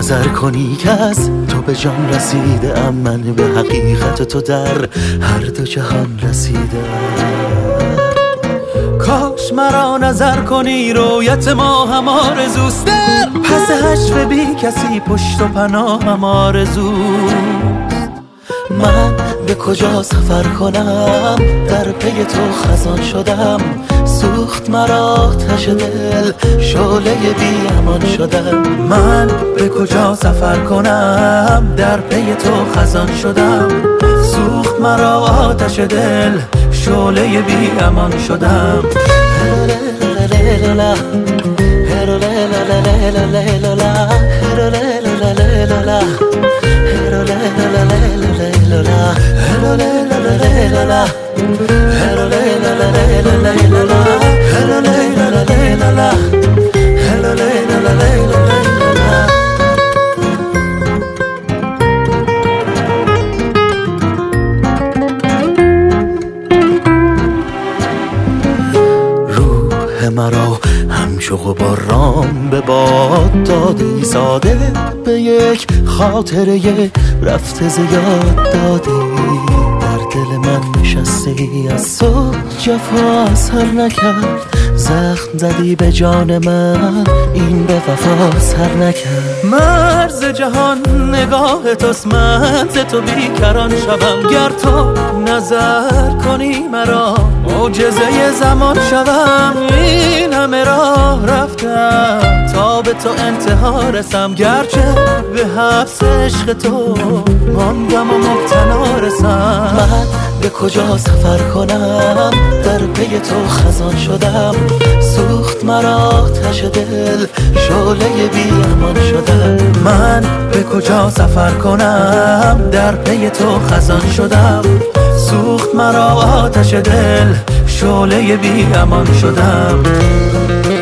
نظر کنی که از تو به جان رسیده ام، من به حقیقت تو در هر دو جهان رسیده. کاش مرا نظر کنی رویت ما هم آرزوست، در پس حشر بی کسی پشت و پناه هم آرزوست. من به کجا سفر کنم در پی تو خزان شدم، سوخت مرا آتش دل شعله بی امان شدم. من به کجا سفر کنم در پی تو خزان شدم، سوخت مرا آتش دل شعله بی امان شدم. روح مرا همچو غباران به باد دادی، ساده به یک خاطره رفته زیاد دادی. در دل من نشستی از صبح جفا اثر نکرد، زخم زدی به جان من این به وفا سر نکرد. مرز جهان نگاه توست، من ز تو بیکران شوم، گر تو نظر کنی مرا معجزه زمان شوم. این همه راه رفتم تا به تو انتها رسم، گرچه به حبس عشق تو ماندم و مبتلا رسم. من به کجا سفر کنم در پی تو خزان شدم، سوخت مرا آتش دل شعله بی امان شدم. من به کجا سفر کنم در پی تو خزان شدم، سوخت مرا آتش دل شعله بی امان شدم.